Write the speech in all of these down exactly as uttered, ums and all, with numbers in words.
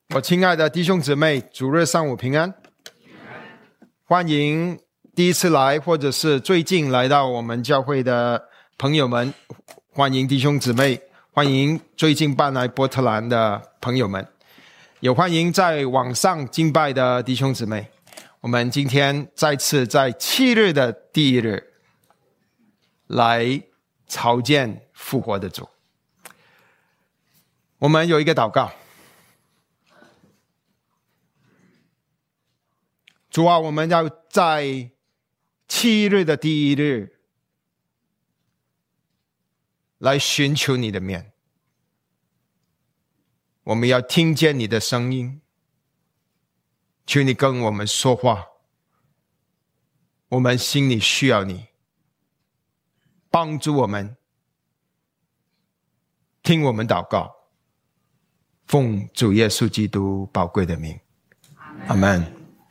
我亲爱的弟兄姊妹，主日上午平安。欢迎第一次来或者是最近来到我们教会的朋友们，欢迎弟兄姊妹，欢迎最近搬来波特兰的朋友们，也欢迎在网上敬拜的弟兄姊妹。我们今天再次在七日的第一日来朝见复活的主。我们有一个祷告。主啊，我们要在七日的第一日来寻求你的面，我们要听见你的声音，求你跟我们说话，我们心里需要你，帮助我们，听我们祷告，奉主耶稣基督宝贵的名，阿们。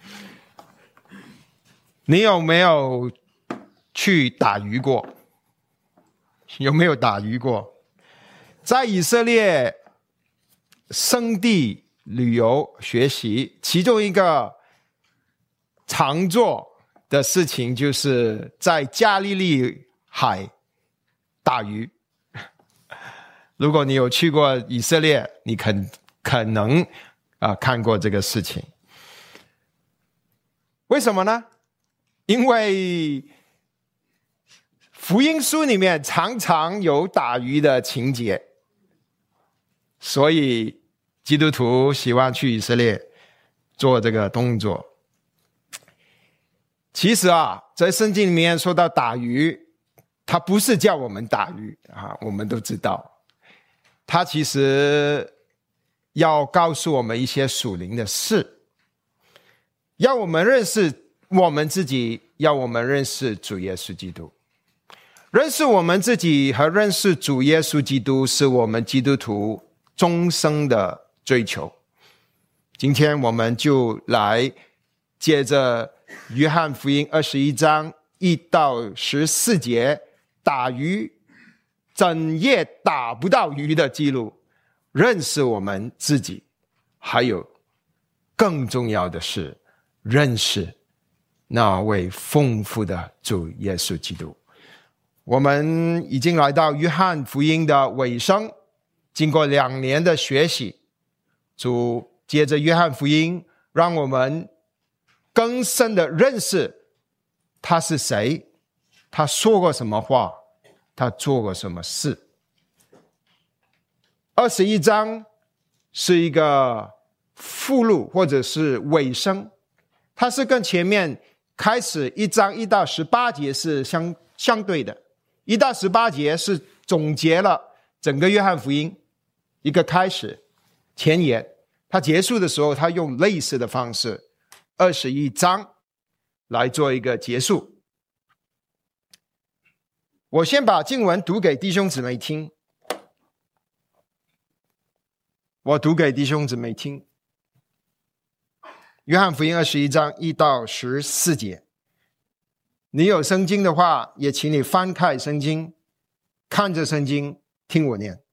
你有没有去打鱼过？有没有打鱼过？在以色列圣地旅游学习，其中一个常做的事情就是在加利利海打鱼。如果你有去过以色列，你可可能啊、呃、看过这个事情。为什么呢？因为福音书里面常常有打鱼的情节，所以基督徒喜欢去以色列做这个动作。其实啊，在圣经里面说到打鱼，它不是叫我们打鱼啊，我们都知道，它其实要告诉我们一些属灵的事，要我们认识我们自己，要我们认识主耶稣基督。认识我们自己和认识主耶稣基督是我们基督徒终生的追求。今天我们就来接着约翰福音二十一章一到十四节，打鱼整夜打不到鱼的记录，认识我们自己，还有更重要的是认识那位丰富的主耶稣基督。我们已经来到约翰福音的尾声，经过两年的学习，主接着约翰福音让我们更深的认识他是谁，他说过什么话，他做过什么事。二十一章是一个附录或者是尾声，它是跟前面开始一章一到十八节是相相对的，一到十八节是总结了整个约翰福音一个开始前言，他结束的时候他用类似的方式二十一章来做一个结束。我先把经文读给弟兄姊妹听，我读给弟兄姊妹听。约翰福音二十一章一到十四节，你有圣经的话，也请你翻开圣经，看着圣经，听我念。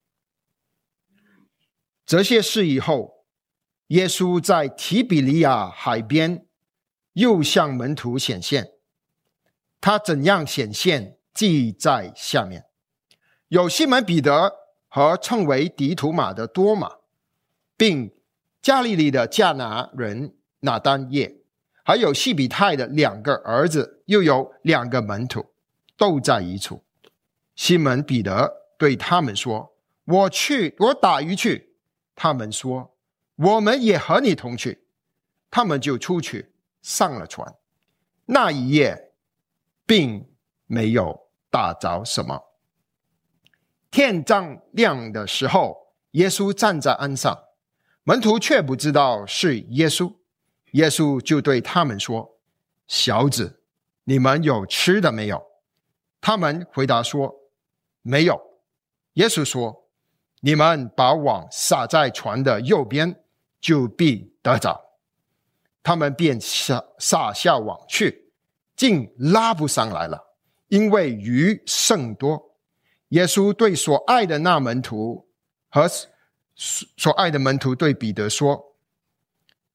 这些事以后，耶稣在提比利亚海边又向门徒显现，他怎样显现，记在下面。有西门彼得和称为迪图马的多马，并加利利的迦拿人拿单业，还有西比泰的两个儿子，又有两个门徒，都在一处。西门彼得对他们说，我去，我打鱼去。他们说，我们也和你同去。他们就出去上了船，那一夜并没有打着什么。天将亮的时候，耶稣站在岸上，门徒却不知道是耶稣。耶稣就对他们说，小子，你们有吃的没有？他们回答说，没有。耶稣说，你们把网撒在船的右边，就必得着。他们便撒撒下网去，竟拉不上来了，因为鱼甚多。耶稣对所爱的那门徒和所爱的门徒对彼得说，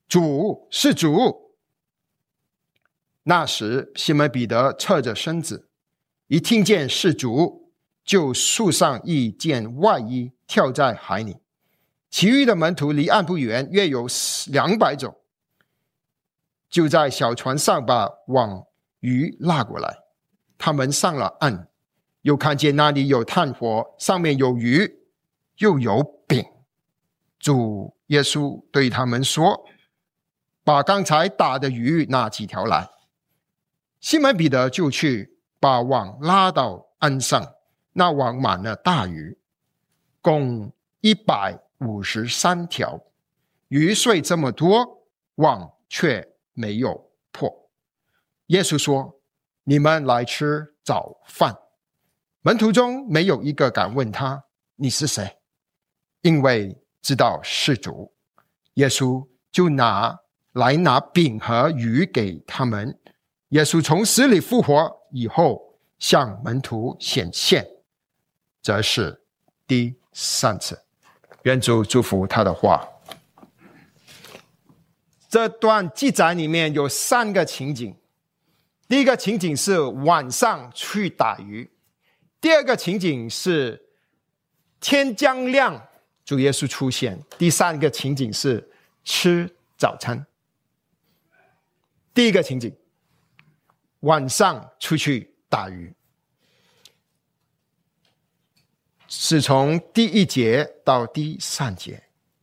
主是主。那时西门彼得侧着身子，一听见是主，就束上一件外衣，跳在海里。其余的门徒离岸不远，约有两百种，就在小船上把网鱼拉过来。他们上了岸，又看见那里有炭火，上面有鱼，又有饼。主耶稣对他们说：把刚才打的鱼拿几条来。西门彼得就去把网拉到岸上，那网满了大鱼，共一百五十三条。鱼虽这么多，网却没有破。耶稣说：你们来吃早饭。门徒中没有一个敢问他：你是谁？因为知道是主。耶稣就拿来拿饼和鱼给他们。耶稣从死里复活以后，向门徒显现，这是第三次。愿主祝福他的话。这段记载里面有三个情景。第一个情景是晚上去打鱼，第二个情景是天将亮，主耶稣出现，第三个情景是吃早餐。第一个情景，晚上出去打鱼，是从第一节到第三节。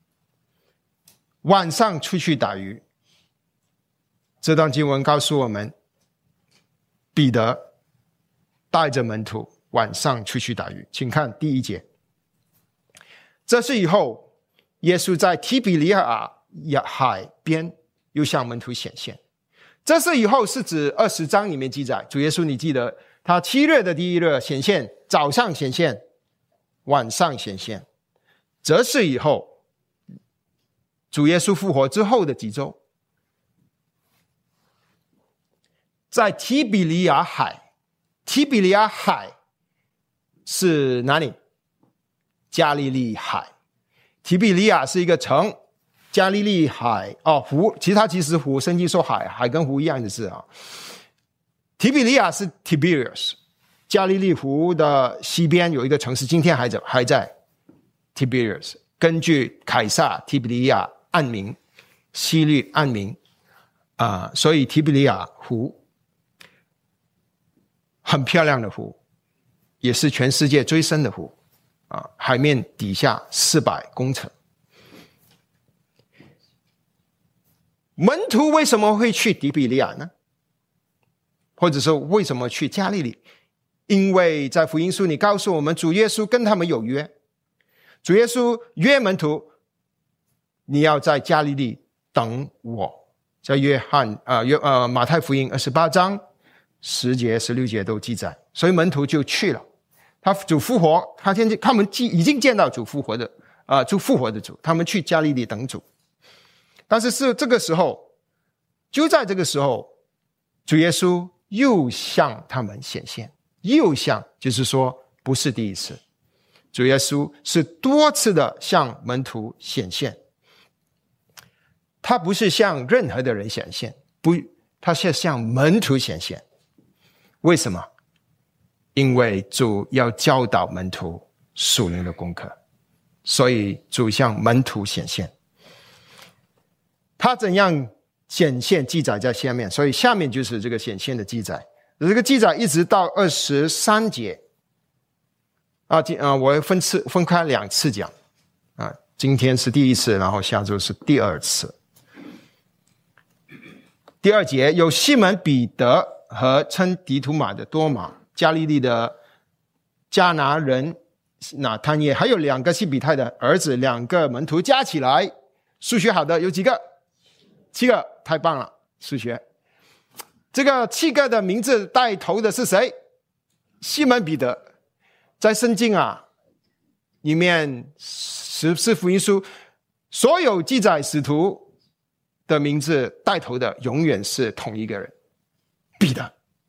晚上出去打鱼，这段经文告诉我们，彼得带着门徒晚上出去打鱼。请看第一节。这是以后，耶稣在提比利亚海边又向门徒显现。这是以后是指二十章里面记载，主耶稣你记得他七日的第一日显现，早上显现，晚上显现。这是以后，主耶稣复活之后的几周，在提比利亚海。提比利亚海是哪里？加利利海。提比利亚是一个城，加利利海哦湖，其实它其实湖，圣经说海，海跟湖一样的字啊。提比利亚是 Tiberias， 加利利湖的西边有一个城市，今天还在还在 Tiberias， 根据凯撒提比利亚案名，希律案名啊、呃，所以提比利亚湖很漂亮的湖，也是全世界最深的湖啊，海面底下四百公尺。门徒为什么会去提比利亚呢？或者说为什么去加利利？因为在福音书里告诉我们，主耶稣跟他们有约。主耶稣约门徒，你要在加利利等我。在约翰呃约呃马太福音二十八章十节十六节都记载，所以门徒就去了。他主复活，他天他们已经见到主复活的啊、呃，主复活的主，他们去加利利等主。但是是这个时候，就在这个时候，主耶稣又向他们显现，又向，就是说不是第一次，主耶稣是多次的向门徒显现。他不是向任何的人显现，不，他是向门徒显现。为什么？因为主要教导门徒属灵的功课，所以主向门徒显现。他怎样显现记载在下面，所以下面就是这个显现的记载。这个记载一直到二十三节啊，啊，我分次分开两次讲啊，今天是第一次，然后下周是第二次。第二节有西门彼得和称迪图马的多马，加利利的迦拿人拿探业，还有两个西比泰的儿子，两个门徒，加起来数学好的有几个？七个，太棒了，数学。这个七个的名字带头的是谁？西门彼得。在圣经啊里面，十四福音书所有记载使徒的名字带头的永远是同一个人，彼得。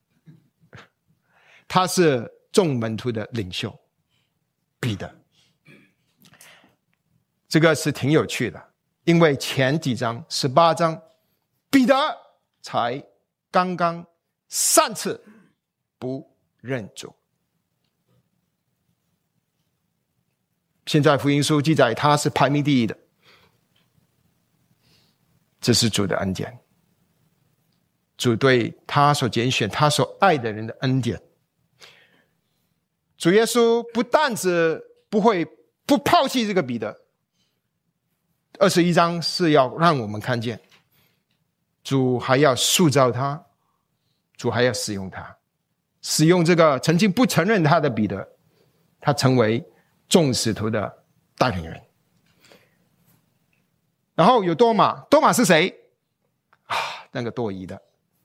他是众门徒的领袖，彼得。这个是挺有趣的。 因为前几章十八章彼得才刚刚三次不认主。现在福音书记载他是排名第一的，这是主的恩典，主对他所拣选他所爱的人的恩典。主耶稣不但只不会不抛弃这个彼得，二十一章是要让我们看见主还要塑造他，主还要使用他，使用这个曾经不承认他的彼得，他成为众使徒的带领人。然后有多马，多马是谁啊？那个多疑的，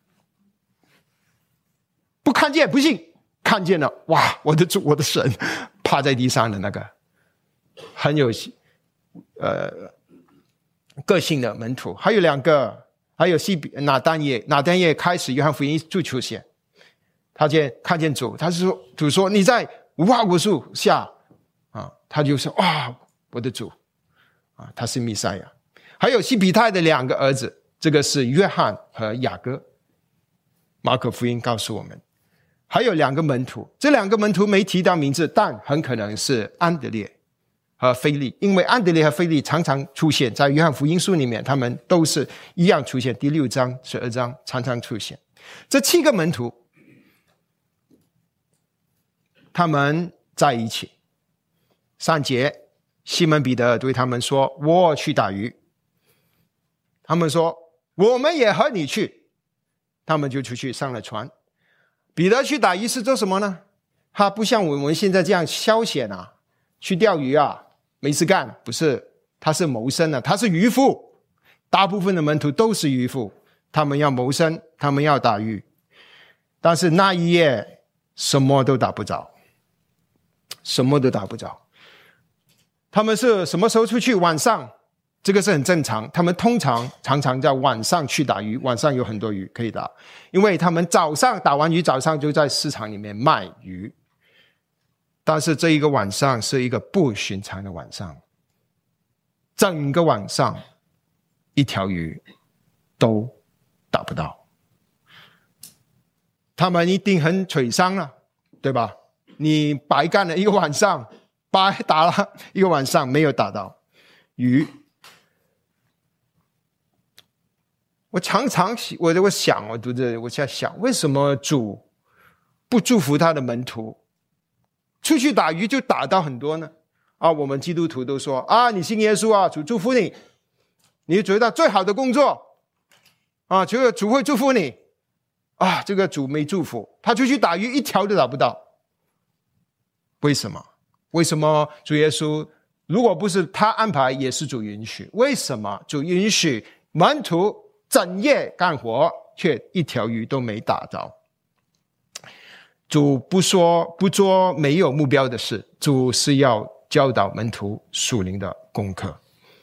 不看见不信，看见了，哇，我的主，我的神，趴在地上的那个很有呃个性的门徒。还有两个，还有西比拿但业，拿但业开始约翰福音就出现，他见看见主，他是说主说你在无花果树下啊，他就说哇，我的主啊，他是弥赛亚。还有西比泰的两个儿子，这个是约翰和雅各，马可福音告诉我们。还有两个门徒，这两个门徒没提到名字，但很可能是安德烈和腓利，因为安德烈和腓利常常出现在约翰福音书里面，他们都是一样出现，第六章十二章常常出现。这七个门徒他们在一起，三节西门彼得对他们说，我去打鱼，他们说我们也和你去，他们就出去上了船。彼得去打鱼是做什么呢？他不像我们现在这样消遣啊，去钓鱼啊，没事干，不是，他是谋生的，他是渔夫。大部分的门徒都是渔夫，他们要谋生，他们要打鱼。但是那一夜什么都打不着，什么都打不着。他们是什么时候出去？晚上，这个是很正常，他们通常常常在晚上去打鱼，晚上有很多鱼可以打，因为他们早上打完鱼，早上就在市场里面卖鱼。但是这一个晚上是一个不寻常的晚上，整个晚上一条鱼都打不到，他们一定很沮丧了，对吧？你白干了一个晚上，白打了一个晚上，没有打到鱼。我常常我我想，我读着我在想，为什么主不祝福他的门徒出去打鱼就打到很多呢？啊，我们基督徒都说啊，你信耶稣啊，主祝福你，你觉得最好的工作啊，这个主会祝福你啊，这个主没祝福，他出去打鱼一条都打不到。为什么？为什么主耶稣如果不是他安排，也是主允许？为什么主允许门徒整夜干活，却一条鱼都没打着？主不说不做没有目标的事，主是要教导门徒属灵的功课。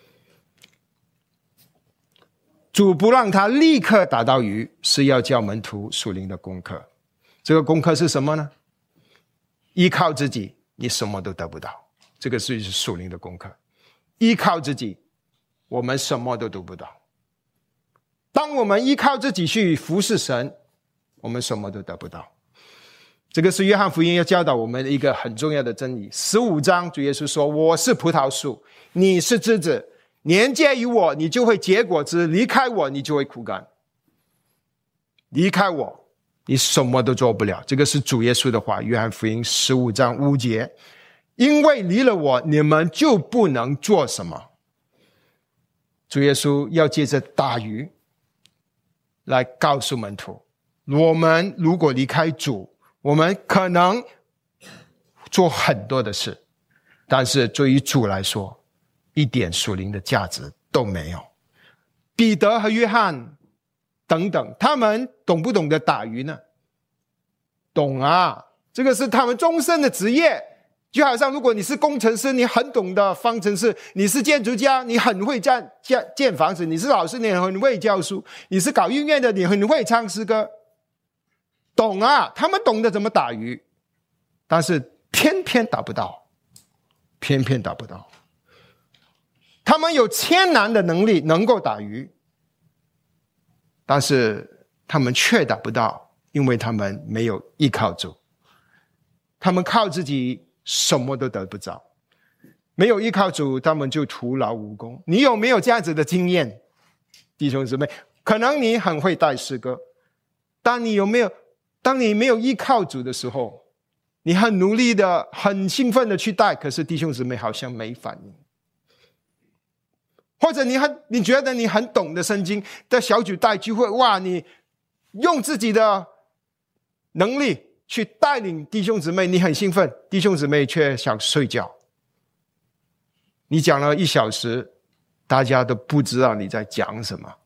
主不让他立刻打到鱼，是要教门徒属灵的功课。这个功课是什么呢？依靠自己你什么都得不到，这个是属灵的功课。依靠自己我们什么都得不到，当我们依靠自己去服侍神，我们什么都得不到。这个是约翰福音要教导我们的一个很重要的真理。十五章主耶稣说，我是葡萄树，你是枝子，连接于我，你就会结果子，离开我，你就会枯干。离开我你什么都做不了，这个是主耶稣的话，约翰福音十五章五节，因为离了我，你们就不能做什么。主耶稣要借着打鱼来告诉门徒，我们如果离开主，我们可能做很多的事，但是对于主来说，一点属灵的价值都没有。彼得和约翰等等，他们懂不懂得打鱼呢？懂啊，这个是他们终身的职业。就好像如果你是工程师，你很懂得方程式；你是建筑家，你很会建建建房子；你是老师，你很会教书；你是搞音乐的，你很会唱诗歌。懂啊，他们懂得怎么打鱼，但是偏偏打不到，偏偏打不到。他他们有天然的能力能够打鱼，但是他们却打不到，因为他们没有依靠主，他们靠自己什么都得不着，没有依靠主，他们就徒劳无功。你有没有这样子的经验，弟兄姊妹？可能你很会带诗歌，但你有没有当你没有依靠主的时候，你很努力的很兴奋的去带，可是弟兄姊妹好像没反应。或者你很你觉得你很懂的圣经的小组带聚会，哇，你用自己的能力去带领弟兄姊妹，你很兴奋，弟兄姊妹却想睡觉。你讲了一小时，大家都不知道你在讲什么。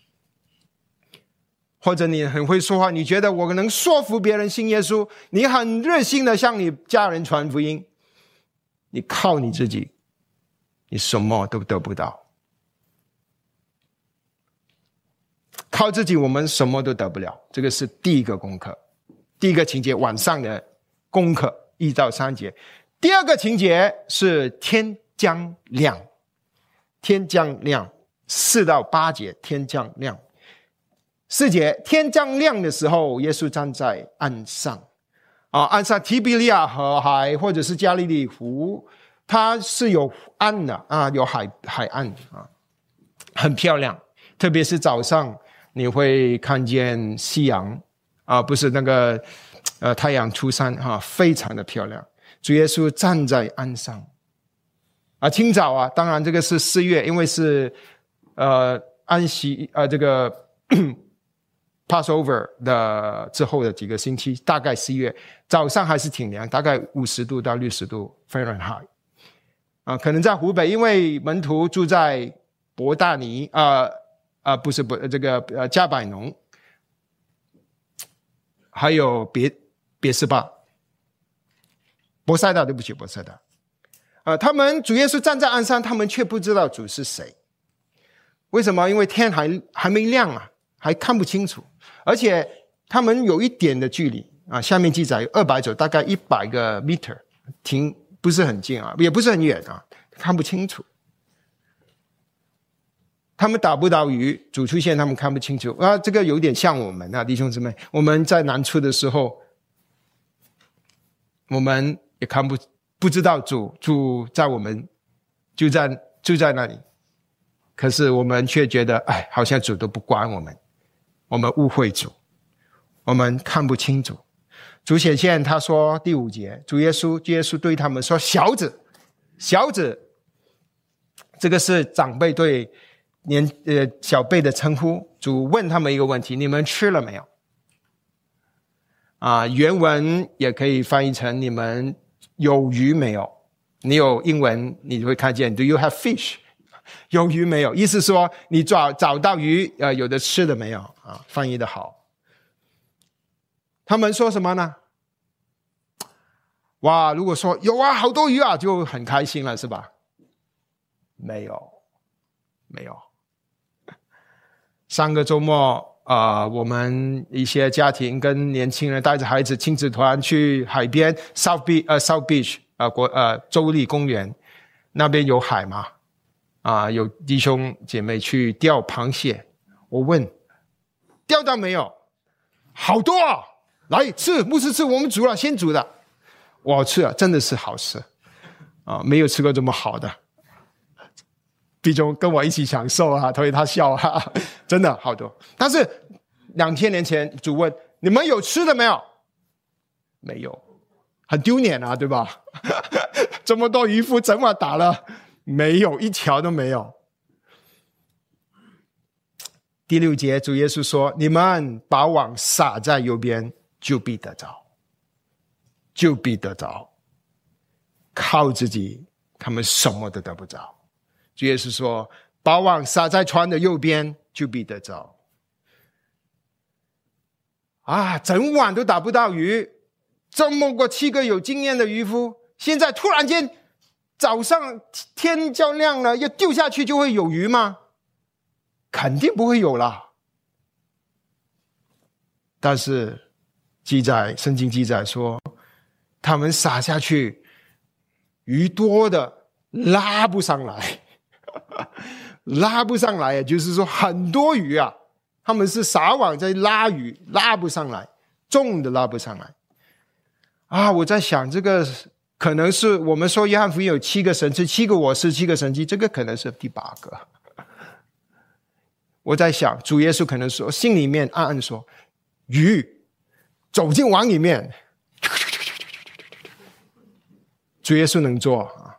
或者你很会说话，你觉得我能说服别人信耶稣，你很热心的向你家人传福音，你靠你自己，你什么都得不到。靠自己我们什么都得不了，这个是第一个功课。第一个情节晚上的功课一到三节。第二个情节是天将亮，天将亮四到八节，天将亮。四节，天将亮的时候，耶稣站在岸上啊，岸上提比利亚河海或者是加利利湖，它是有岸的啊，有海海岸啊，很漂亮。特别是早上你会看见夕阳啊，不是那个呃太阳出山哈、啊，非常的漂亮。主耶稣站在岸上啊，清早啊，当然这个是四月，因为是呃安息呃这个Passover 的之后的几个星期，大概十一月早上还是挺凉，大概五十度到六十度 Fahrenheit 啊，可能在湖北，因为门徒住在伯大尼啊啊、呃、不是不这个呃加百农，还有别别是巴伯赛大，对不起伯赛大啊、呃，他们主耶稣站在岸上，他们却不知道主是谁。为什么？因为天还还没亮啊，还看不清楚。而且他们有一点的距离啊，下面记载二百走，大概一百个 meter， 挺不是很近啊，也不是很远啊，看不清楚。他们打不到鱼，主出现他们看不清楚啊，这个有点像我们啊，弟兄姊妹，我们在难处的时候，我们也看不不知道主主在我们就在就在那里，可是我们却觉得哎，好像主都不管我们。我们误会主，我们看不清楚。主显现，他说第五节，主耶稣，主耶稣对他们说：“小子，小子。”这个是长辈对年呃小辈的称呼。主问他们一个问题：你们吃了没有？啊，原文也可以翻译成你们有鱼没有？你有英文，你会看见 Do you have fish？有鱼没有？意思说你找找到鱼，呃，有的吃的没有啊？翻译的好。他们说什么呢？哇，如果说有啊，好多鱼啊，就很开心了，是吧？没有，没有。上个周末啊、呃，我们一些家庭跟年轻人带着孩子亲子团去海边 South Beach 呃 South Beach 呃国呃州立公园，那边有海嘛。啊，有弟兄姐妹去钓螃蟹，我问钓到没有？好多啊！来吃，牧师吃，我们煮了，先煮的，我吃了，真的是好吃啊！没有吃过这么好的，弟兄跟我一起享受啊，所以他笑啊，真的好多。但是两千年前主问你们有吃的没有？没有，很丢脸啊，对吧？这么多渔夫整晚打了。没有一条都没有。第六节，主耶稣说：“你们把网撒在右边，就必得着，就必得着。靠自己，他们什么都得不着。”主耶稣说：“把网撒在船的右边，就必得着。”啊，整晚都打不到鱼，这么个七个有经验的渔夫，现在突然间。早上天就亮了，要丢下去就会有鱼吗？肯定不会有啦。但是记载圣经记载说，他们撒下去，鱼多的拉不上来， 拉不上来，就是说很多鱼啊，他们是撒网在拉鱼，拉不上来，重的拉不上来啊！我在想，这个可能是我们说约翰福音有七个神迹，七个我是七个神迹，这个可能是第八个。我在想，主耶稣可能说，心里面暗暗说，鱼走进网里面，主耶稣能做啊，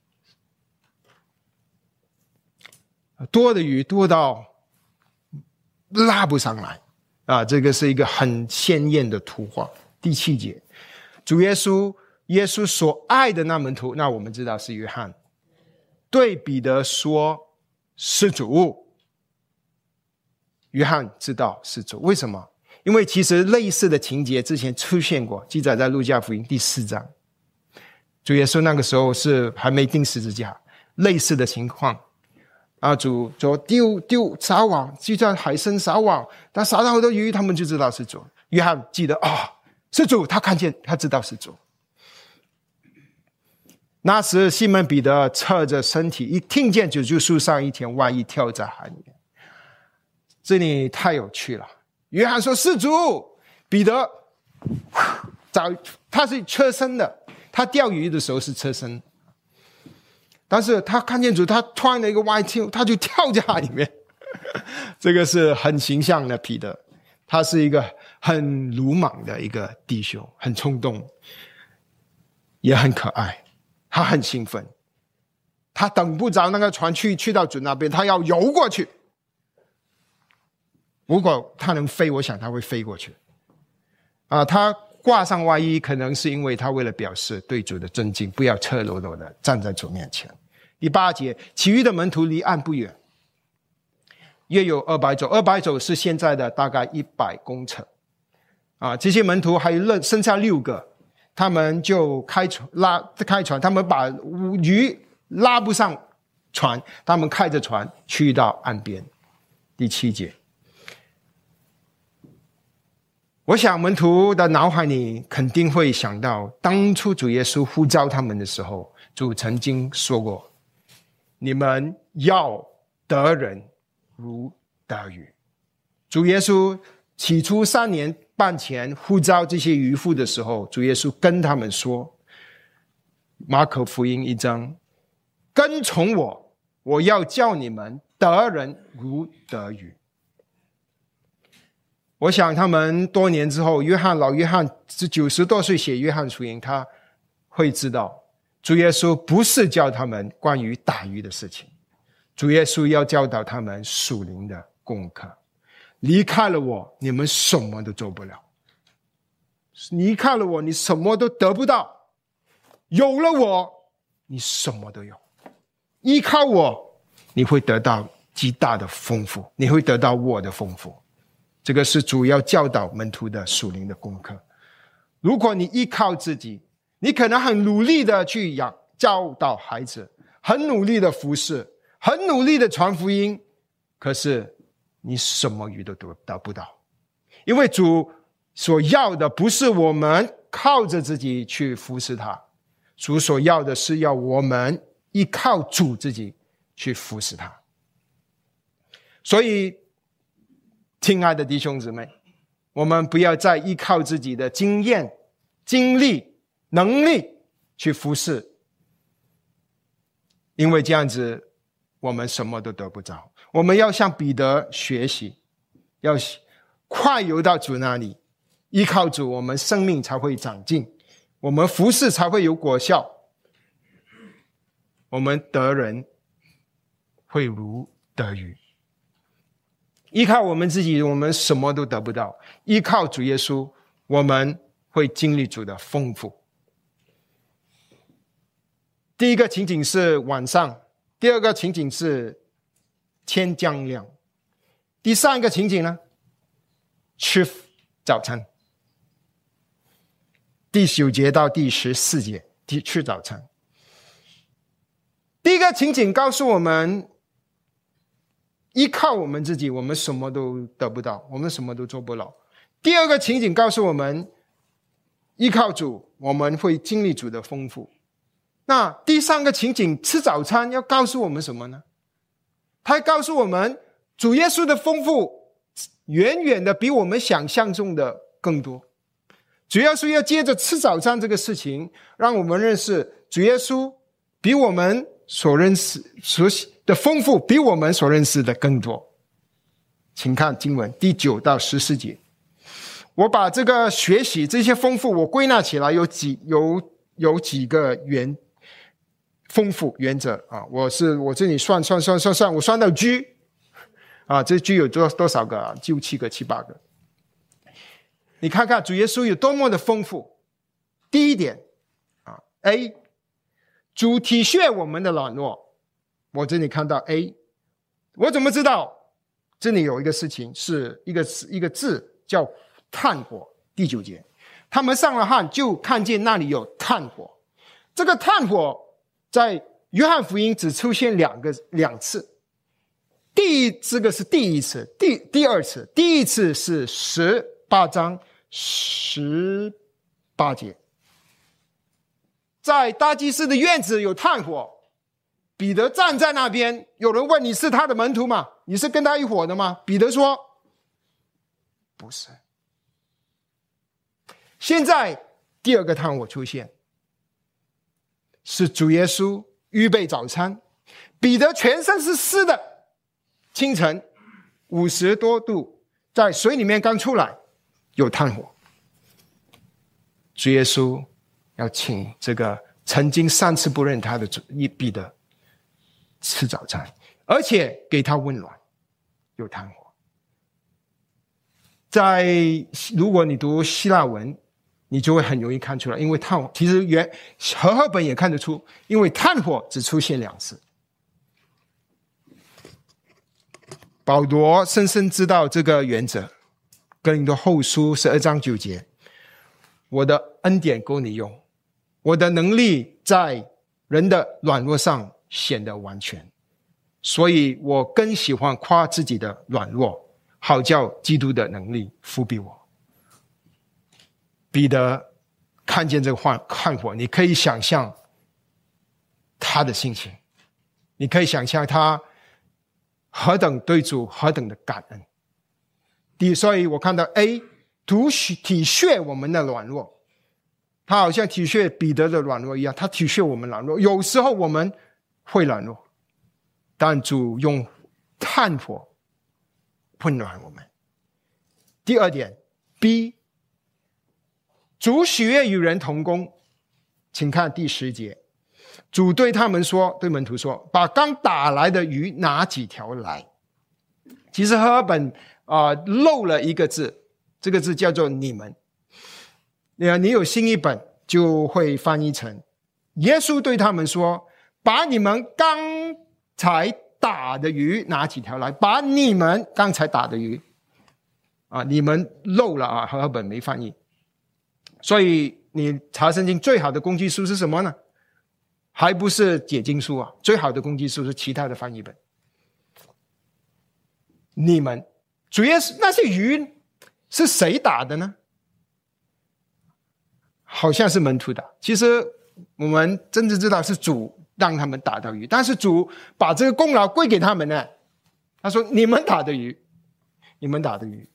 多的鱼多到拉不上来啊！这个是一个很鲜艳的图画。第七节，主耶稣耶稣所爱的那门徒，那我们知道是约翰，对彼得说：“是主。”约翰知道是主，为什么？因为其实类似的情节之前出现过，记载在路加福音第四章。主耶稣那个时候是还没钉十字架，类似的情况啊，主就丢丢撒网，就在海参撒网，他撒到好多鱼，他们就知道是主。约翰记得啊、哦，是主，他看见，他知道是主。那时西门彼得侧着身体，一听见主就束上一条外衣，跳在海里面。这里太有趣了。约翰说是主，彼得找他是侧身的，他钓鱼的时候是侧身，但是他看见主，他穿了一个外套，他就跳在海里面。这个是很形象的彼得，他是一个很鲁莽的一个弟兄，很冲动，也很可爱，他很兴奋，他等不着那个船去去到主那边，他要游过去。如果他能飞，我想他会飞过去啊！他挂上外衣，可能是因为他为了表示对主的尊敬，不要赤裸裸的站在主面前。第八节，其余的门徒离岸不远，约有二百走，二百走是现在的大概一百公尺啊！这些门徒还有剩下六个，他们就开船拉开船，他们把鱼拉不上船，他们开着船去到岸边。第七节。我想门徒的脑海里肯定会想到，当初主耶稣呼召他们的时候，主曾经说过，你们要得人如得鱼。主耶稣起初三年半前呼召这些渔夫的时候，主耶稣跟他们说，马可福音一章，跟从我，我要叫你们得人如得鱼。我想他们多年之后，约翰老约翰是九十多岁写约翰福音，他会知道主耶稣不是教他们关于打鱼的事情，主耶稣要教导他们属灵的功课。离开了我，你们什么都做不了；离开了我，你什么都得不到；有了我，你什么都有；依靠我，你会得到极大的丰富，你会得到我的丰富。这个是主要教导门徒的属灵的功课。如果你依靠自己，你可能很努力的去养教导孩子，很努力的服侍，很努力的传福音，可是你什么鱼都得不到。因为主所要的不是我们靠着自己去服侍他，主所要的是要我们依靠主自己去服侍他。所以亲爱的弟兄姊妹，我们不要再依靠自己的经验、经历、能力去服侍，因为这样子我们什么都得不着。我们要向彼得学习，要快游到主那里，依靠主，我们生命才会长进，我们服侍才会有果效，我们得人会如得鱼。依靠我们自己，我们什么都得不到；依靠主耶稣，我们会经历主的丰富。第一个情景是晚上，第二个情景是天将亮，第三个情景呢，吃早餐。第九节到第十四节，吃早餐。第一个情景告诉我们，依靠我们自己，我们什么都得不到，我们什么都做不了。第二个情景告诉我们，依靠主，我们会经历主的丰富。那第三个情景，吃早餐要告诉我们什么呢？ 他告诉我们，主耶稣的丰富远远的比我们想象中的更多。主耶稣要接着吃早餐这个事情，让我们认识主耶稣比我们所认识所的丰富，比我们所认识的更多。请看经文第九到十四节。我把这个学习这些丰富我归纳起来，有几有有几个原丰富原则啊！我是我这里算算算算算，我算到 G 啊，这 G 有多多少个啊？就七个七八个。你看看主耶稣有多么的丰富。第一点啊 ，A， 主体恤我们的软弱。我这里看到 A， 我怎么知道？这里有一个事情，是一个一个字叫炭火。第九节，他们上了岸，就看见那里有炭火。这个炭火在约翰福音只出现两个两次。第一，这个是第一次，第第二次，第一次是十八章十八节，在大祭司的院子有炭火，彼得站在那边，有人问你是他的门徒吗？你是跟他一伙的吗？彼得说不是。现在第二个炭火出现，是主耶稣预备早餐，彼得全身是湿的，清晨五十多度，在水里面刚出来，有炭火。主耶稣要请这个曾经三次不认他的彼得吃早餐，而且给他温暖，有炭火。在如果你读希腊文，你就会很容易看出来，因为炭火其实原和合本也看得出，因为炭火只出现两次。保罗深深知道这个原则，哥林多后书十二章九节，我的恩典够你用，我的能力在人的软弱上显得完全，所以我更喜欢夸自己的软弱，好叫基督的能力覆庇我。彼得看见这个炭火，你可以想象他的心情，你可以想象他何等对主何等的感恩。第，所以我看到 A， 主体恤我们的软弱，他好像体恤彼得的软弱一样，他体恤我们软弱。有时候我们会软弱，但主用炭火温暖我们。第二点 B， 主喜悦与人同工。请看第十节，主对他们说，对门徒说，把刚打来的鱼拿几条来。其实和合本啊、呃、漏了一个字，这个字叫做你们。你有新译本就会翻译成，耶稣对他们说，把你们刚才打的鱼拿几条来。把你们刚才打的鱼啊，你们漏了啊，和合本没翻译。所以你查圣经最好的工具书是什么呢？还不是解经书啊，最好的工具书是其他的翻译本。你们，主耶稣那些鱼是谁打的呢？好像是门徒打，其实我们真的知道是主让他们打到鱼，但是主把这个功劳归给他们呢。他说你们打的鱼，你们打的鱼。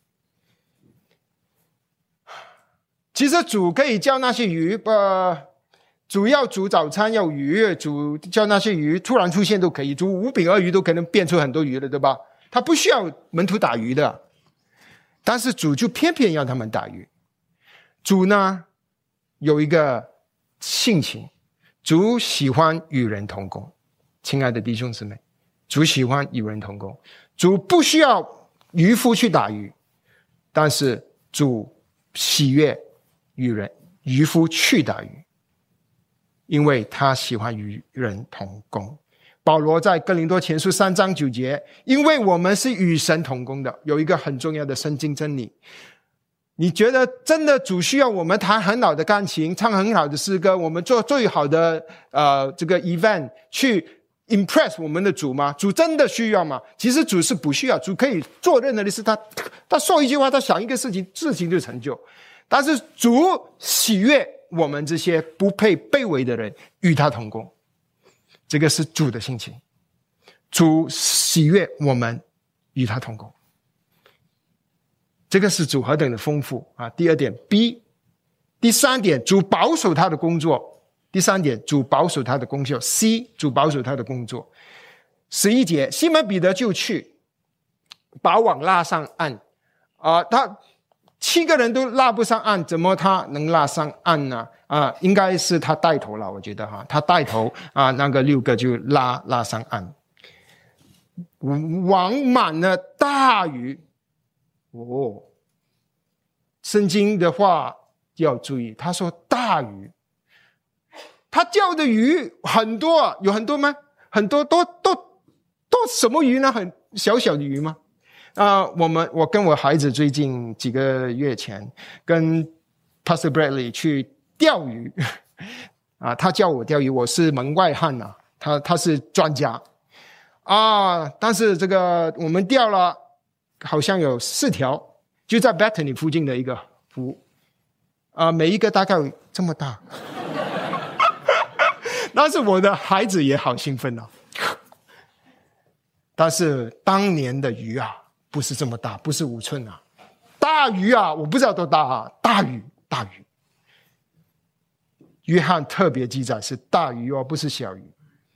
其实主可以叫那些鱼呃主要煮早餐要鱼，主叫那些鱼突然出现都可以，煮五饼二鱼都可能变出很多鱼了，对吧？他不需要门徒打鱼的，但是主就偏偏要他们打鱼。主呢有一个性情，主喜欢与人同工。亲爱的弟兄姊妹，主喜欢与人同工，主不需要渔夫去打鱼，但是主喜悦与人渔夫去打鱼，因为他喜欢与人同工。保罗在哥林多前书三章九节，因为我们是与神同工的，有一个很重要的圣经真理。你觉得真的主需要我们弹很好的钢琴，唱很好的诗歌，我们做最好的呃这个 event 去 impress 我们的主吗？主真的需要吗？其实主是不需要，主可以做任何的事，他他说一句话，他想一个事情，事情就成就。但是主喜悦我们这些不配卑微的人与他同工，这个是主的性情。 主喜悦我们与他同工。这个是主何等的丰富啊！第二点 B， 第三点，主保守他的工作。第三点，主保守他的功效。C， 主保守他的工作。十一节，西门彼得就去把网拉上岸啊、呃！他七个人都拉不上岸，怎么他能拉上岸呢？啊、呃，应该是他带头了，我觉得哈，他带头啊、呃，那个六个就拉拉上岸。网满了大鱼。哦，圣经的话要注意，他说大鱼，他叫的鱼很多，有很多吗？很多，都都都什么鱼呢？很小小的鱼吗？啊、呃，我们我跟我孩子最近几个月前跟 Pastor Bradley 去钓鱼啊，他叫我钓鱼，我是门外汉呐、啊，他他是专家啊，但是这个我们钓了。好像有四条，就在 Bethany 附近的一个湖，啊、呃，每一个大概这么大。但是我的孩子也好兴奋啊。但是当年的鱼啊，不是这么大，不是五寸啊，大鱼啊，我不知道多大啊，大鱼，大鱼。约翰特别记载是大鱼哦，不是小鱼。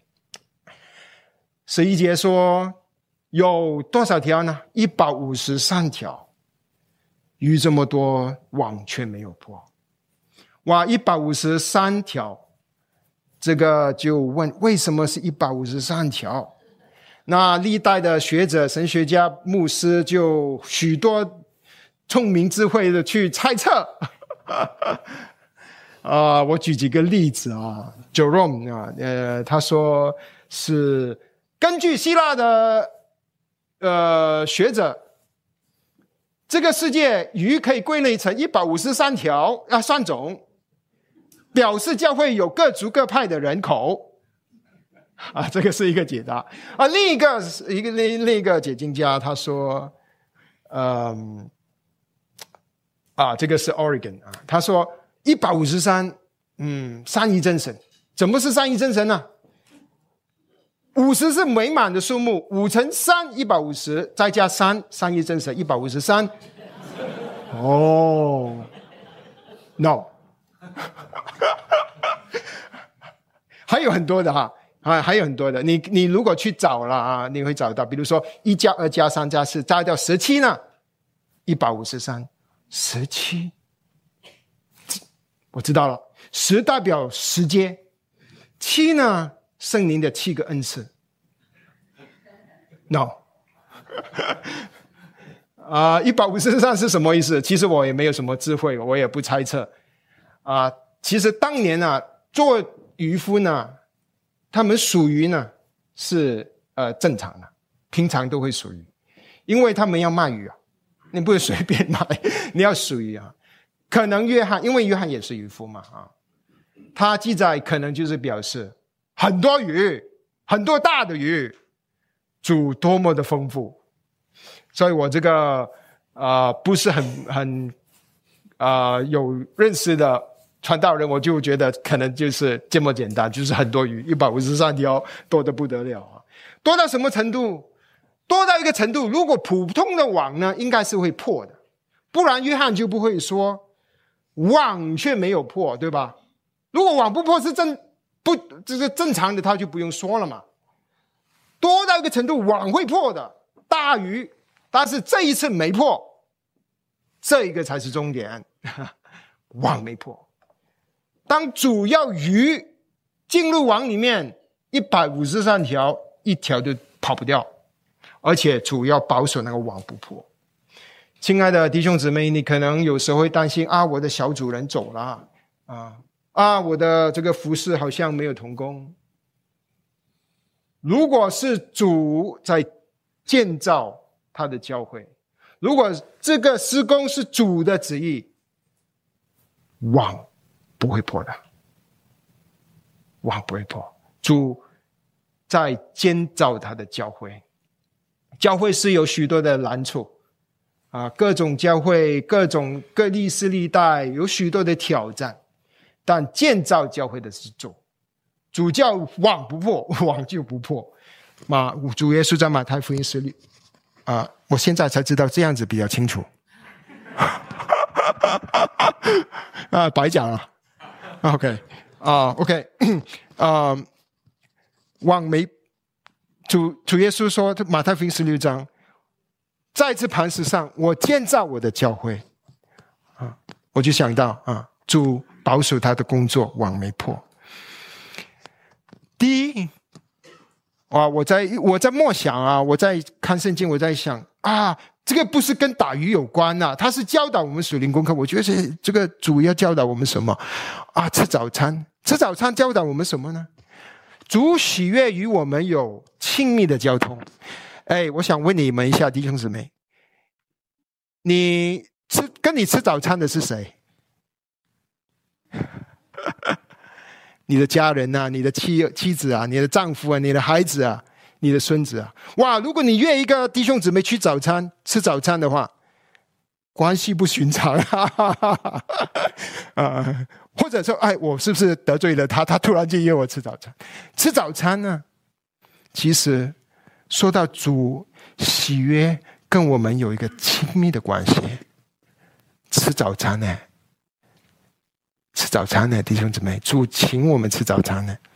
十一节说。有多少条呢？一百五十三条，鱼这么多，网却没有破。哇，一百五十三条，这个就问为什么是一百五十三条？那历代的学者、神学家、牧师就许多聪明智慧的去猜测。啊、呃，我举几个例子啊 ，Jerome 啊，呃，他说是根据希腊的。呃，学者，这个世界鱼可以归类成一百五十三条啊，三种，表示教会有各族各派的人口啊，这个是一个解答啊。另一个一个另另一个解经家他说，嗯啊，这个是 Oregon 啊，他说一百五十三，嗯，三一真神，怎么是三一真神呢？五十是美满的数目，五乘三一百五十，再加三，三一真神一百五十三。哦 ，no， 还有很多的哈，啊，还有很多的。你你如果去找了啊，你会找到，比如说一加二加三加四，加掉十七呢，一百五十三，十七，我知道了，十代表十阶，七呢？圣灵的七个恩赐 ，no， 啊、呃，一百五十三是什么意思？其实我也没有什么智慧，我也不猜测啊、呃。其实当年啊，做渔夫呢，他们属鱼呢是呃正常的，平常都会属鱼，因为他们要卖鱼啊，你不会随便卖，你要属鱼啊。可能约翰，因为约翰也是渔夫嘛啊，他记载可能就是表示。很多鱼，很多大的鱼，主多么的丰富，所以我这个啊、呃、不是很很啊、呃、有认识的传道人，我就觉得可能就是这么简单，就是很多鱼，一百五十三条，多得不得了啊！多到什么程度？多到一个程度，如果普通的网呢，应该是会破的，不然约翰就不会说网却没有破，对吧？如果网不破是正。不，这是正常的，他就不用说了嘛。多到一个程度，网会破的，大鱼，但是这一次没破，这一个才是重点，网没破。当主要鱼进入网里面，一百五十三条，一条都跑不掉，而且主要保守那个网不破。亲爱的弟兄姊妹，你可能有时候会担心啊，我的小主人走了啊。啊，我的这个服事好像没有同工。如果是主在建造他的教会，如果这个施工是主的旨意，网不会破的，网不会破。主在建造他的教会，教会是有许多的难处啊，各种教会，各种各历世历代有许多的挑战。但建造教会的是主，主叫网不破，网就不破马主耶稣在马太福音十六啊，我现在才知道这样子比较清楚。啊，白讲了。OK 啊 ，OK 啊，往没主主耶稣说，马太福音十六章，在这磐石上，我建造我的教会啊，我就想到啊，主保守他的工作，往没破。第一。啊！我在我在默想啊，我在看圣经，我在想啊，这个不是跟打鱼有关啊，他是教导我们属灵功课。我觉得是这个主要教导我们什么啊？吃早餐，吃早餐教导我们什么呢？主喜悦与我们有亲密的交通。哎，我想问你们一下，弟兄姊妹，你吃跟你吃早餐的是谁？你的家人啊，你的妻妻子啊，你的丈夫啊，你的孩子啊，你的孙子啊，哇！如果你约一个弟兄姊妹去早餐吃早餐的话，关系不寻常啊！啊，或者说，哎，我是不是得罪了他？他突然间约我吃早餐，吃早餐呢？其实说到主喜悦，跟我们有一个亲密的关系。吃早餐呢？吃早餐呢，弟兄姊妹，主请我们吃早餐呢。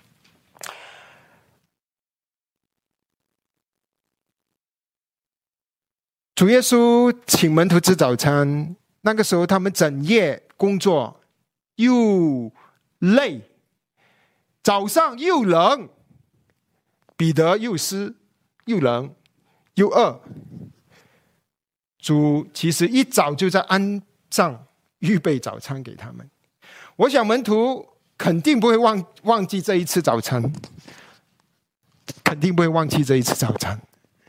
主耶稣请门徒吃早餐，那个时候他们整夜工作，又累，早上又冷，彼得又湿又冷又饿。主其实一早就在安上预备早餐给他们。我想门徒肯定不会忘忘记这一次早餐，肯定不会忘记这一次早餐。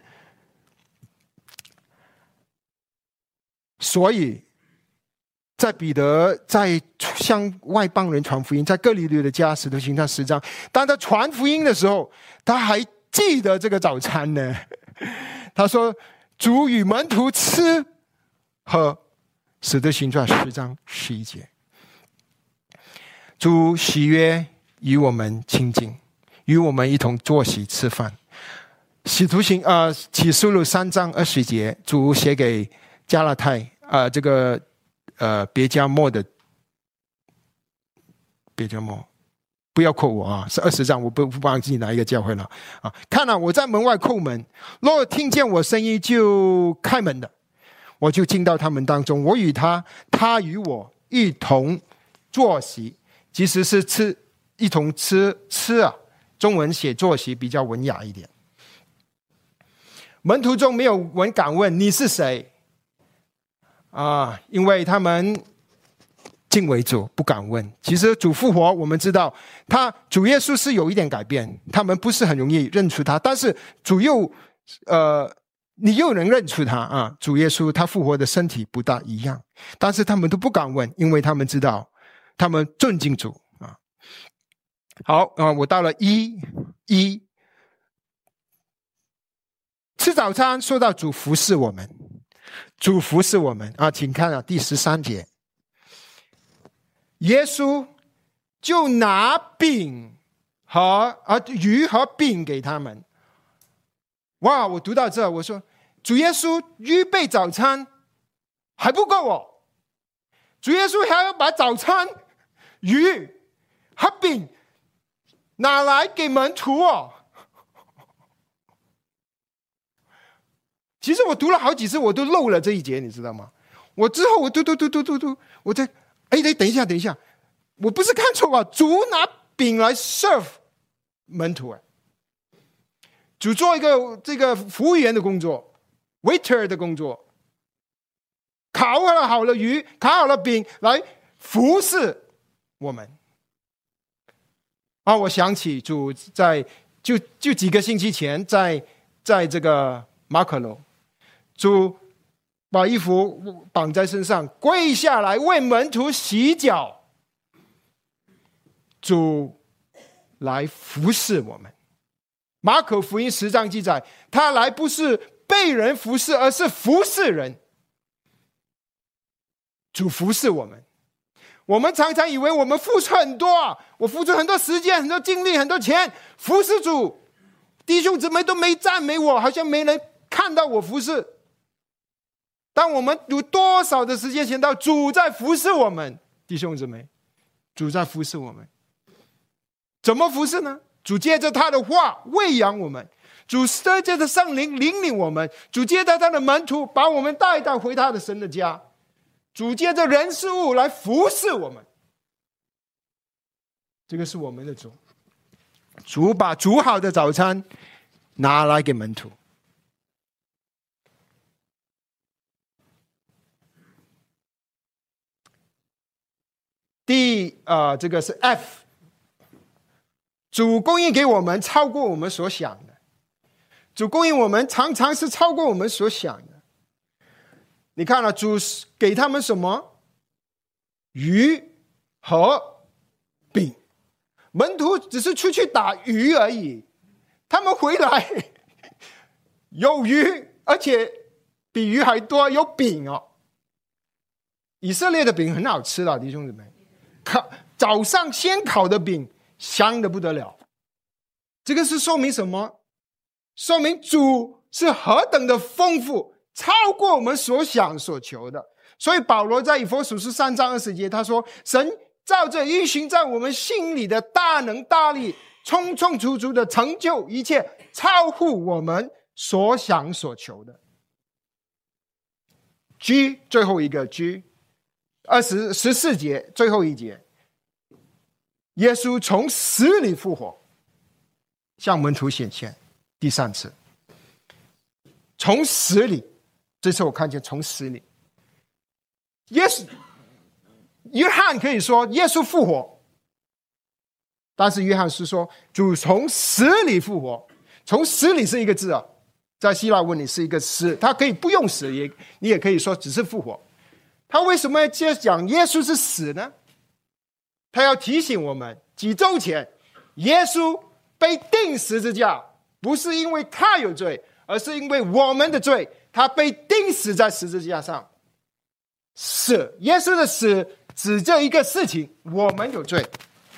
所以，在彼得在向外邦人传福音，在哥尼流的家，使徒行传十章，当他传福音的时候，他还记得这个早餐呢。他说：“主与门徒吃喝。”使徒行传十章十一节。主喜悦与我们亲近，与我们一同坐席吃饭。使徒行呃启示录三章二十节，主写给加拉太呃这个呃别迦末的别迦末，不要扣我啊，是二十章，我不不忘记哪一个教会了啊。看了、啊、我在门外叩门，若听见我声音就开门的，我就进到他们当中，我与他，他与我一同坐席。其实是吃一同吃吃啊，中文写坐席比较文雅一点。门徒中没有人敢问你是谁啊，因为他们敬畏主，不敢问。其实主复活，我们知道他主耶稣是有一点改变，他们不是很容易认出他，但是主又呃，你又能认出他啊。主耶稣他复活的身体不大一样，但是他们都不敢问，因为他们知道。他们尊敬主啊。好啊，我到了一一吃早餐，说到主服侍我们，主服侍我们啊，请看啊第十三节，耶稣就拿饼和啊鱼和饼给他们。哇！我读到这，我说主耶稣预备早餐还不够哦，主耶稣还要把早餐。鱼和饼拿来给门徒哦。其实我读了好几次，我都漏了这一节，你知道吗？我之后我读读读读读读，我在哎，等一下，等一下，我不是看错啊！主拿饼来 serve 门徒，哎，主做一个这个服务员的工作 ，waiter 的工作，烤了好了鱼，烤好了饼来服侍。我们啊，我想起主在就就几个星期前，在在这个马可楼，主把衣服绑在身上，跪下来为门徒洗脚，主来服侍我们。马可福音十章记载，他来不是被人服侍，而是服侍人。主服侍我们。我们常常以为我们付出很多，我付出很多时间、很多精力、很多钱服侍主， 弟兄姊妹都没赞美我，好像没人看到我服侍。当我们有多少的时间想到主在服侍我们，弟兄姊妹，主在服侍我们。怎么服侍呢？主借着他的话喂养我们，主借着圣灵领领我们，主借着他的门徒把我们带到回他的神的家，主借着人事物来服侍我们。这个是我们的主。主把煮好的早餐拿来给门徒。第呃，这个是 F， 主供应给我们超过我们所想的，主供应我们常常是超过我们所想的。你看了，主给他们什么？鱼和饼。门徒只是出去打鱼而已，他们回来有鱼，而且比鱼还多，有饼哦。以色列的饼很好吃的，弟兄姊妹，烤早上先烤的饼香的不得了。这个是说明什么？说明主是何等的丰富，超过我们所想所求的。所以保罗在以弗所书三章二十节他说，神照着运行在我们心里的大能大力，充充足足的成就一切，超乎我们所想所求的。 G 最后一个 G 二十十四节最后一节，耶稣从死里复活，向门徒显现第三次。从死里，这次我看见从死里，耶稣约翰可以说耶稣复活，但是约翰是说主从死里复活。从死里是一个字啊，在希腊文里是一个死，他可以不用死，也你也可以说只是复活。他为什么要讲耶稣是死呢？他要提醒我们，几周前耶稣被钉十字架，不是因为他有罪，而是因为我们的罪，他被钉死在十字架上。死，耶稣的死指着一个事情，我们有罪。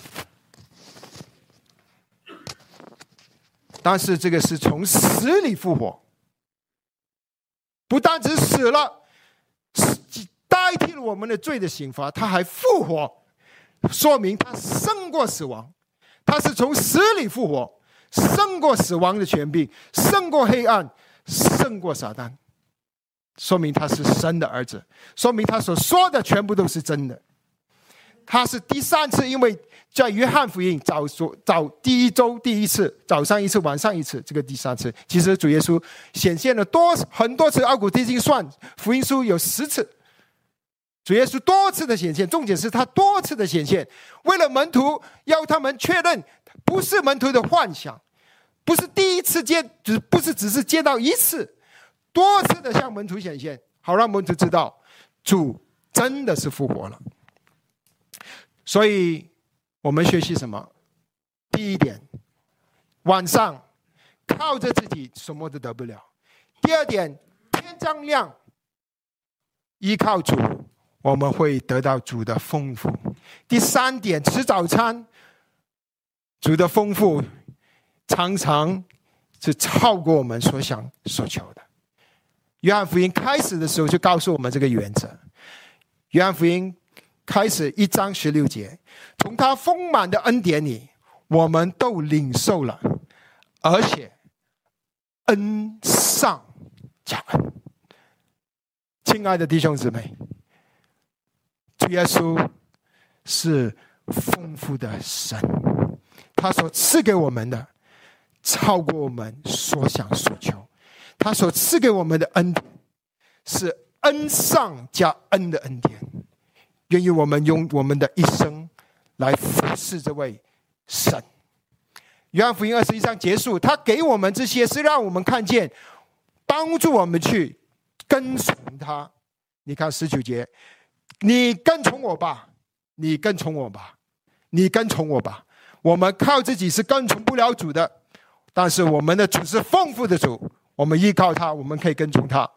但是这个是从死里复活，不单只死了，代替了我们的罪的刑罚，他还复活，说明他胜过死亡。他是从死里复活，胜过死亡的权柄，胜过黑暗，胜过撒旦，说明他是神的儿子，说明他所说的全部都是真的。他是第三次，因为在约翰福音早早第一周第一次，早上一次，晚上一次，这个第三次。其实主耶稣显现了多很多次，奥古提经算福音书有十次，主耶稣多次的显现，重点是他多次的显现，为了门徒要他们确认不是门徒的幻想，不是第一次见，不是只是见到一次，多次的向门徒显现，好让门徒知道主真的是复活了。所以我们学习什么？第一点，晚上靠着自己什么都得不了。第二点，天将亮，依靠主，我们会得到主的丰富。第三点，吃早餐，主的丰富常常是超过我们所想所求的。约翰福音开始的时候就告诉我们这个原则。约翰福音开始一章十六节，从他丰满的恩典里，我们都领受了，而且恩上加恩。亲爱的弟兄姊妹，主耶稣是丰富的神，他所赐给我们的超过我们所想所求，他所赐给我们的恩典是恩上加恩的恩典。愿意我们用我们的一生来服侍这位神。约翰福音二十一章结束，他给我们这些是让我们看见，帮助我们去跟从他。你看十九节，你跟从我吧，你跟从我吧，你跟从我吧。我们靠自己是跟从不了主的，但是我们的主是丰富的主，我们依靠他，我们可以跟从他。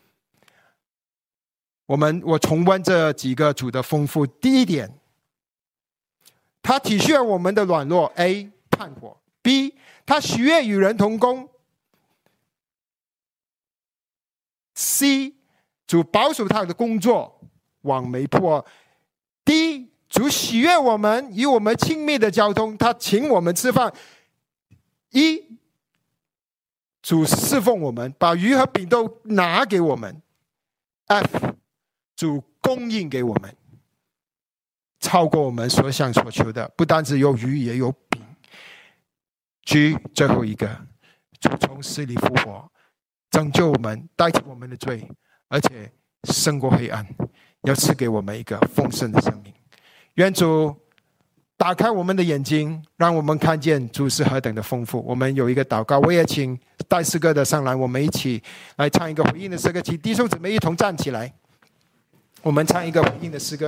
我们我重温这几个主的丰富。第一点，他体恤我们的软弱 A 炭火 B. 他喜悦与人同工。C. 主保守他的工作，往没破。D. 主喜悦我们，与我们亲密的交通，他请我们吃饭。E. 主侍奉我们，把鱼和饼都拿给我们。F. 主供应给我们，超过我们所想所求的，不单只有鱼也有饼。G. 最后一个，主从死里复活，拯救我们，代替我们的罪，而且胜过黑暗，要赐给我们一个丰盛的生命。愿主打开我们的眼睛，让我们看见主是何等的丰富。我们有一个祷告，我也请带诗歌的上来，我们一起来唱一个回应的诗歌，请弟兄姊妹一同站起来，我们唱一个回应的诗歌。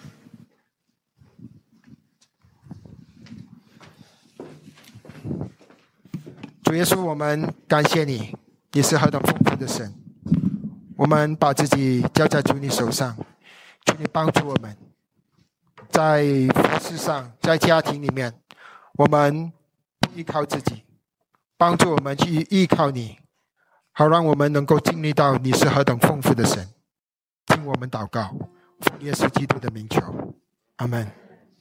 主耶稣，我们感谢你，你是何等丰富的神。我们把自己交在主你手上，求你帮助我们，在服事上，在家庭里面，我们不依靠自己，帮助我们去依靠你，好让我们能够经历到你是何等丰富的神。听我们祷告，奉耶稣基督的名求，阿们。